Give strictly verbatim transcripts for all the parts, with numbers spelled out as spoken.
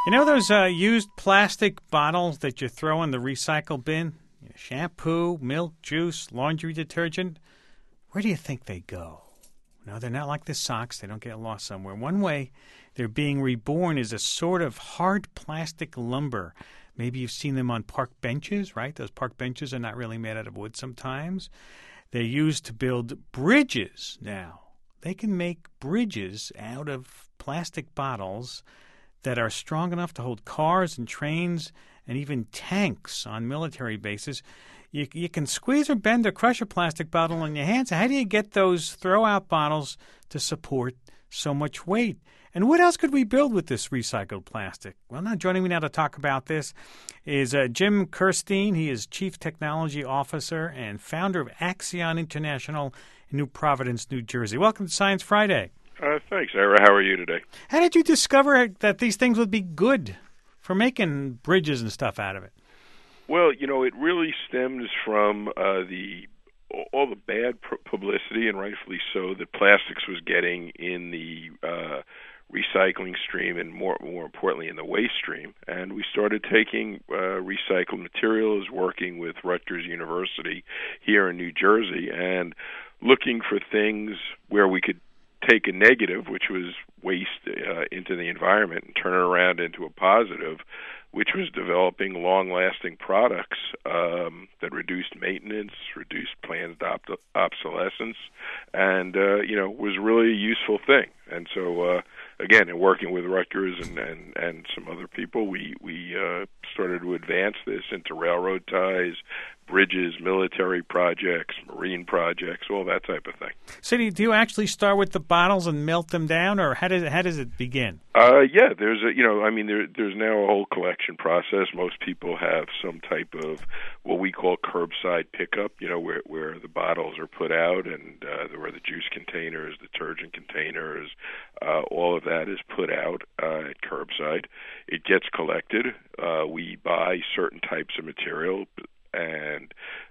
You know those uh, used plastic bottles that you throw in the recycle bin? You know, shampoo, milk, juice, laundry detergent. Where do you think they go? No, they're not like the socks. They don't get lost somewhere. One way they're being reborn is a sort of hard plastic lumber. Maybe you've seen them on park benches, right? Those park benches are not really made out of wood sometimes. They're used to build bridges now. They can make bridges out of plastic bottles that are strong enough to hold cars and trains and even tanks on military bases. You, you can squeeze or bend or crush a plastic bottle in your hands. How do you get those throw-out bottles to support so much weight? And what else could we build with this recycled plastic? Well, now joining me now to talk about this is uh, Jim Kerstein. He is Chief Technology Officer and founder of Axion International in New Providence, New Jersey. Welcome to Science Friday. Uh, thanks, Ira. How are you today? How did you discover that these things would be good for making bridges and stuff out of it? Well, you know, it really stems from uh, the all the bad publicity, and rightfully so, that plastics was getting in the uh, recycling stream and more more importantly in the waste stream. And we started taking uh, recycled materials, working with Rutgers University here in New Jersey, and looking for things where we could take a negative, which was waste, uh, into the environment and turn it around into a positive, which was developing long-lasting products um, that reduced maintenance, reduced planned op- obsolescence, and, uh, you know, was really a useful thing. And so, uh, again, in working with Rutgers and, and, and some other people, we, we uh, started to advance this into railroad ties, bridges, military projects, marine projects, all that type of thing. So do you actually start with the bottles and melt them down, or how does it, how does it begin? Uh, yeah, there's a, you know, I mean, there, there's now a whole collection process. Most people have some type of what we call curbside pickup, you know, where, where the bottles are put out and uh, where the juice containers, detergent containers, uh, all of that is put out uh, at curbside. It gets collected. Uh, we buy certain types of material and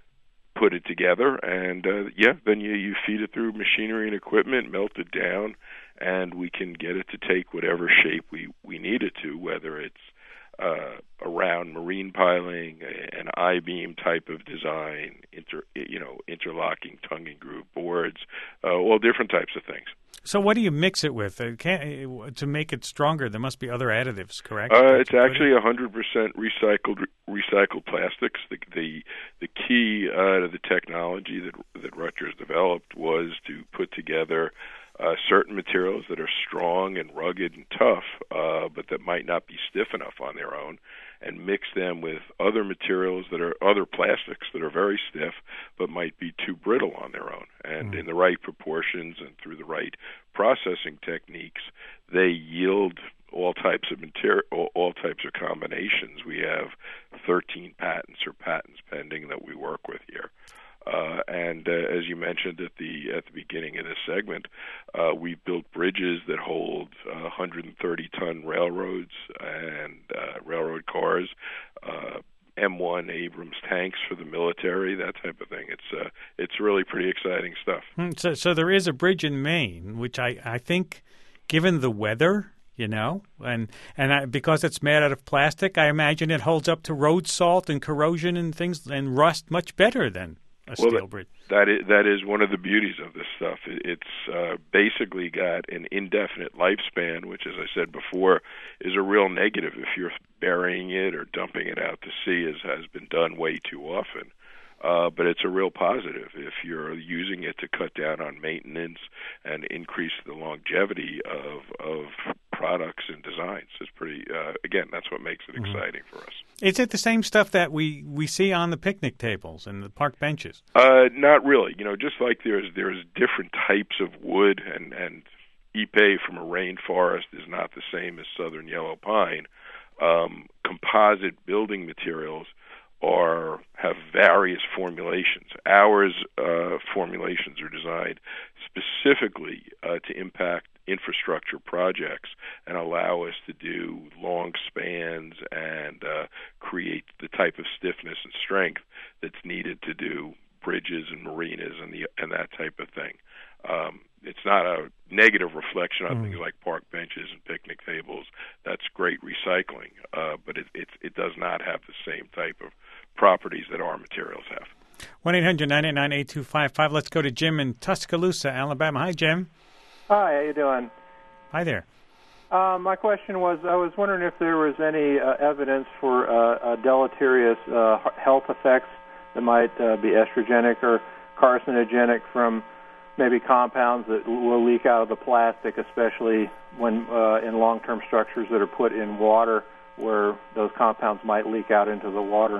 put it together, and uh, yeah, then you, you feed it through machinery and equipment, melt it down, and we can get it to take whatever shape we, we need it to, whether it's uh, around marine piling, an I-beam type of design, inter, you know, interlocking tongue and groove boards, uh, all different types of things. So what do you mix it with? Uh, can, to make it stronger, there must be other additives, correct? Uh, it's actually one hundred percent recycled recycled plastics. The the, the key uh, to the technology that that Rutgers developed was to put together uh, certain materials that are strong and rugged and tough, uh, but that might not be stiff enough on their own, and mix them with other materials that are other plastics that are very stiff but might be too brittle on their own. And mm. in the right proportions and through the right processing techniques, they yield all types of material, all, all types of combinations. We have thirteen patents or patents pending that we work with here. Uh, and uh, as you mentioned at the at the beginning of this segment, uh, we've built bridges that hold uh, one hundred thirty ton railroads and uh, railroad cars, uh, M one Abrams tanks for the military, that type of thing. It's uh, it's really pretty exciting stuff. So, so there is a bridge in Maine, which I, I think, given the weather, you know, and and I, because it's made out of plastic, I imagine it holds up to road salt and corrosion and things and rust much better than a well, steel bridge. That is, that is one of the beauties of this stuff. It's uh, basically got an indefinite lifespan, which, as I said before, is a real negative if you're burying it or dumping it out to sea, as has been done way too often. Uh, but it's a real positive if you're using it to cut down on maintenance and increase the longevity of of products and designs. It's pretty, uh, again, that's what makes it mm-hmm. exciting for us. Is it the same stuff that we, we see on the picnic tables and the park benches? Uh, not really. You know, just like there's there's different types of wood, and, and Ipe from a rainforest is not the same as southern yellow pine. Um, composite building materials are have various formulations. Ours uh, formulations are designed specifically uh, to impact infrastructure projects and allow us to do long spans and uh, create the type of stiffness and strength that's needed to do bridges and marinas and the and that type of thing. Um, it's not a negative reflection on mm. things like park benches and picnic tables. That's great recycling, uh, but it, it it does not have the same type of properties that our materials have. one eight hundred nine eight nine eight two five five. Let's go to Jim in Tuscaloosa, Alabama. Hi, Jim. Hi, how you doing? Hi there. Uh, my question was, I was wondering if there was any uh, evidence for uh, uh, deleterious uh, health effects that might uh, be estrogenic or carcinogenic from maybe compounds that will leak out of the plastic, especially when uh, in long-term structures that are put in water where those compounds might leak out into the water.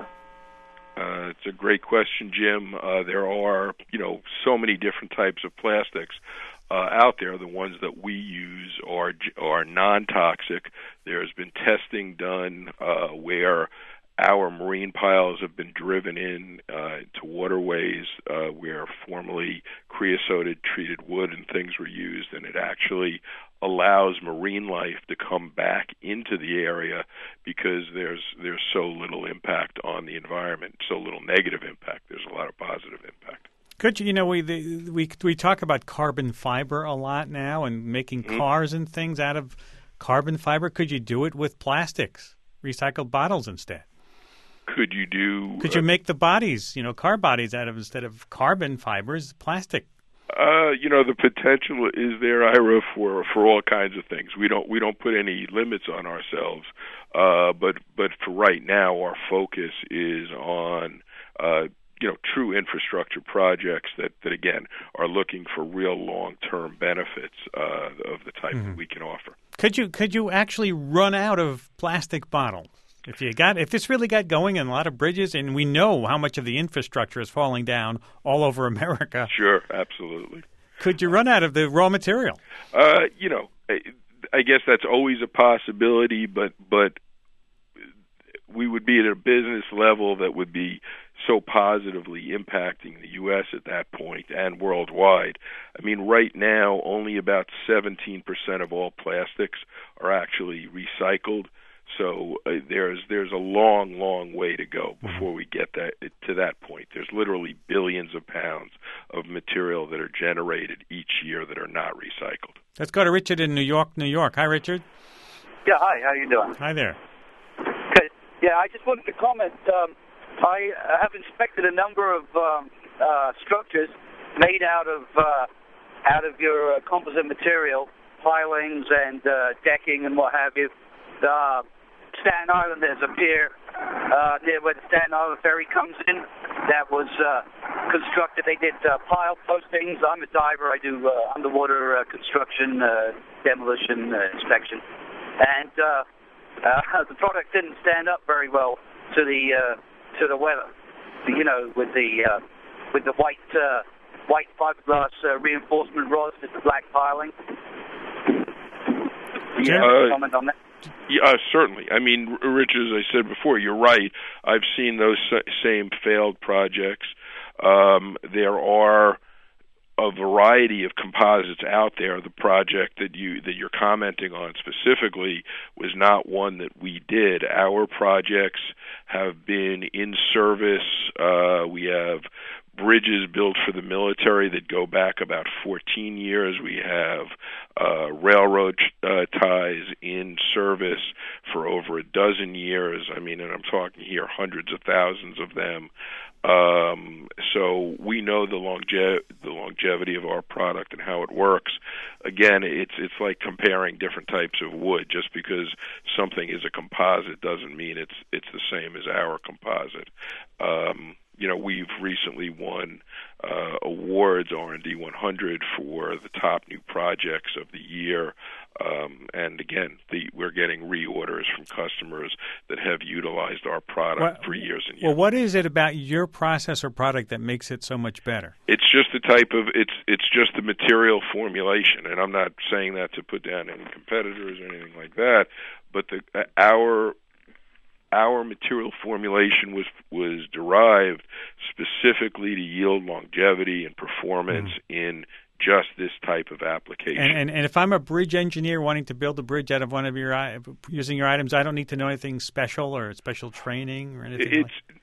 Uh, it's a great question, Jim. Uh, there are, you know, so many different types of plastics uh, out there. The ones that we use are are non-toxic. There's been testing done uh, where our marine piles have been driven in uh, to waterways uh, where formerly creosoted treated wood and things were used, and it actually allows marine life to come back into the area because there's there's so little impact on the environment, so little negative impact. There's a lot of positive impact. Could you, you know, we the, we we talk about carbon fiber a lot now and making mm-hmm. cars and things out of carbon fiber. Could you do it with plastics, recycled bottles instead? Could you do? Could you make the bodies, you know, car bodies out of instead of carbon fibers, plastic? Uh, you know, the potential is there, Ira, for for all kinds of things. We don't we don't put any limits on ourselves, uh, but but for right now, our focus is on uh, you know true infrastructure projects that, that again are looking for real long term benefits uh, of the type mm-hmm. that we can offer. Could you could you actually run out of plastic bottles? If you got, if this really got going in a lot of bridges, and we know how much of the infrastructure is falling down all over America. Sure, absolutely. Could you run out of the raw material? Uh, you know, I, I guess that's always a possibility, but but we would be at a business level that would be so positively impacting the U S at that point and worldwide. I mean, right now, only about seventeen percent of all plastics are actually recycled. So uh, there's there's a long, long way to go before we get that to that point. There's literally billions of pounds of material that are generated each year that are not recycled. Let's go to Richard in New York, New York. Hi, Richard. Yeah, hi. How you doing? Hi there. Okay. Yeah, I just wanted to comment. Um, I have inspected a number of um, uh, structures made out of uh, out of your uh, composite material, pilings and uh, decking and what have you. Uh, Staten Island, there's a pier uh, near where the Staten Island ferry comes in that was uh, constructed. They did uh, pile postings. I'm a diver. I do uh, underwater uh, construction, uh, demolition, uh, inspection. And uh, uh, the product didn't stand up very well to the uh, to the weather. You know, with the uh, with the white uh, white fiberglass uh, reinforcement rods with the black piling. Yeah, uh, comment on that? Yeah, uh, certainly. I mean, Rich, as I said before, you're right. I've seen those same failed projects. Um, there are a variety of composites out there. The project that you that you're commenting on specifically was not one that we did. Our projects have been in service. Uh, we have bridges built for the military that go back about fourteen years. We have uh, railroad uh, ties in service for over a dozen years. I mean, and I'm talking here hundreds of thousands of them. Um, so we know the, longe- the longevity of our product and how it works. Again, it's it's like comparing different types of wood. Just because something is a composite doesn't mean it's it's the same as our composite. Um, You know, we've recently won uh, awards, R and D one hundred, for the top new projects of the year. Um, and again, the, we're getting reorders from customers that have utilized our product well, for years and years. Well, what is it about your process or product that makes it so much better? It's just the type of it's it's just the material formulation, and I'm not saying that to put down any competitors or anything like that. But the uh, our Our material formulation was was derived specifically to yield longevity and performance mm. in just this type of application. And, and, and if I'm a bridge engineer wanting to build a bridge out of one of your using your items, I don't need to know anything special or special training or anything. It's like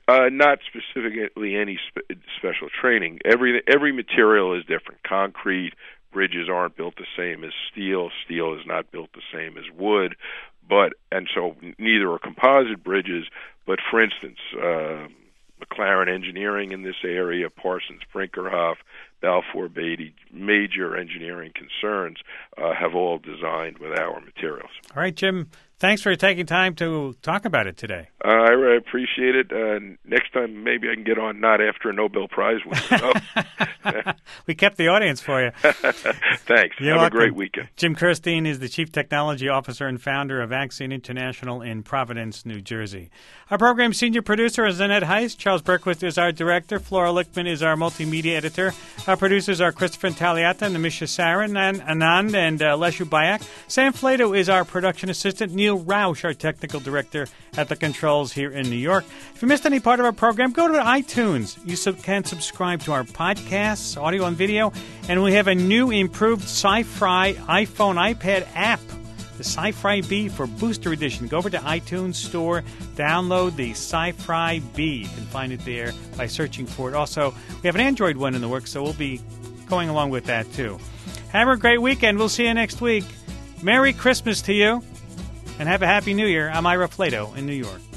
Uh, not specifically any spe- special training. Every every material is different. Concrete bridges aren't built the same as steel. Steel is not built the same as wood. But and so neither are composite bridges. But for instance, uh, McLaren Engineering in this area, Parsons Brinkerhoff, Balfour Beatty, major engineering concerns uh, have all designed with our materials. All right, Jim. Thanks for taking time to talk about it today. Uh, I really appreciate it. Uh, next time, maybe I can get on not after a Nobel Prize winner. We kept the audience for you. Thanks. You're Have welcome. a great weekend. Jim Kirstein is the Chief Technology Officer and founder of Axion International in Providence, New Jersey. Our program senior producer is Annette Heist. Charles Berquist is our director. Flora Lichtman is our multimedia editor. Our producers are Christopher Taliata, Namisha Saran, and Anand, and uh, Leshu Bayak. Sam Flato is our production assistant. Neil Roush, our technical director at the controls here in New York. If you missed any part of our program, go to iTunes. You sub- can subscribe to our podcasts, audio and video, and we have a new improved Sci-Fi iPhone, iPad app, the Sci-Fi B for Booster Edition. Go over to iTunes Store, download the Sci-Fi B. You can find it there by searching for it. Also, we have an Android one in the works, so we'll be going along with that too. Have a great weekend. We'll see you next week. Merry Christmas to you. And have a Happy New Year. I'm Ira Flato in New York.